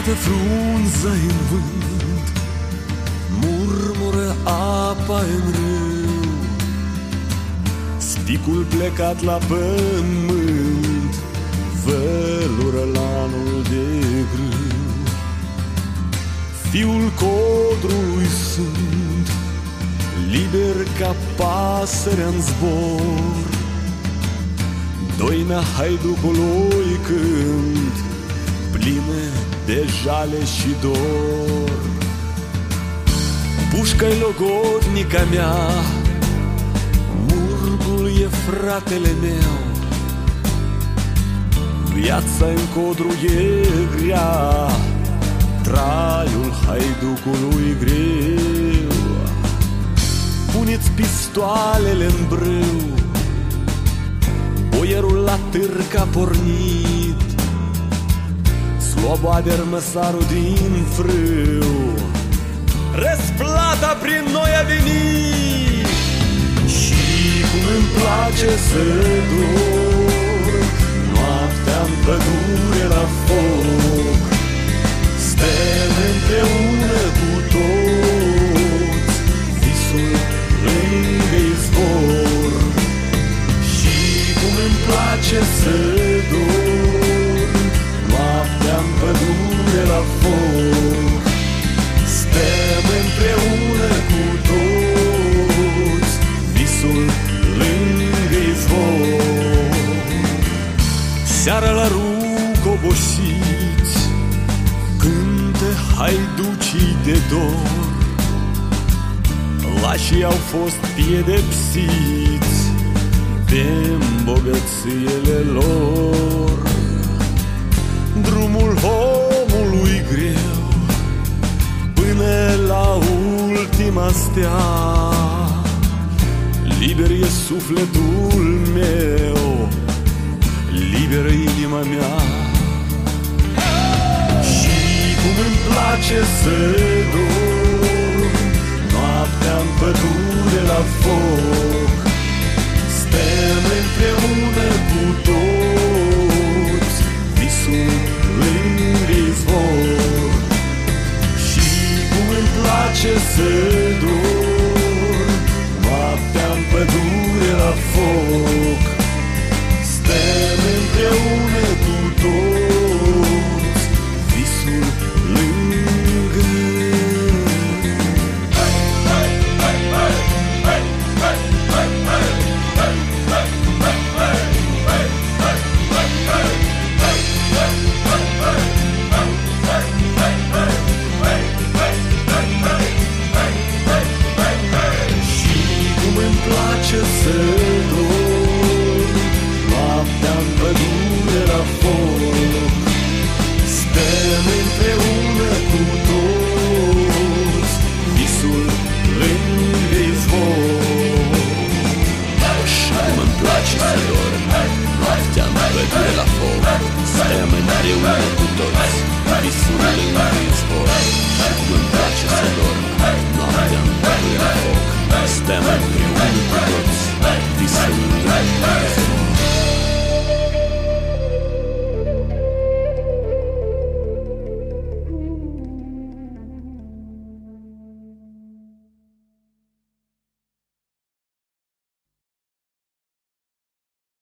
Cade frunza în vânt, murmură apa în râu, sticul plecat la pământ vălură lanul de grâu. Fiul codrului sunt, liber ca pasărea-n zbor, doina haiducului cânt, pline de jale și dor. Pușca-i logodnica mea, murgul e fratele meu, viața în codru e grea, traiul haiducului greu. Puneți pistoalele-n brâu, boierul la târg a pornit, Sloboader măsarul din frâu, răsplata prin noi a venit. Și cum îmi place să dorm noaptea-n pădure la foc, stăm împreună cu toți, visul lângă izvor. Și cum îmi place să dorm noaptea-n pădure la foc, stăm împreună cu toți, visul lângă izvor. Seara la rug obosiți, cântă haiducii de dor, lașii au fost pedepsiți de îmbogățiile lor. Drumul omului greu până la ultima stea, liber e sufletul meu, liberă inima mea. Și cum îmi place să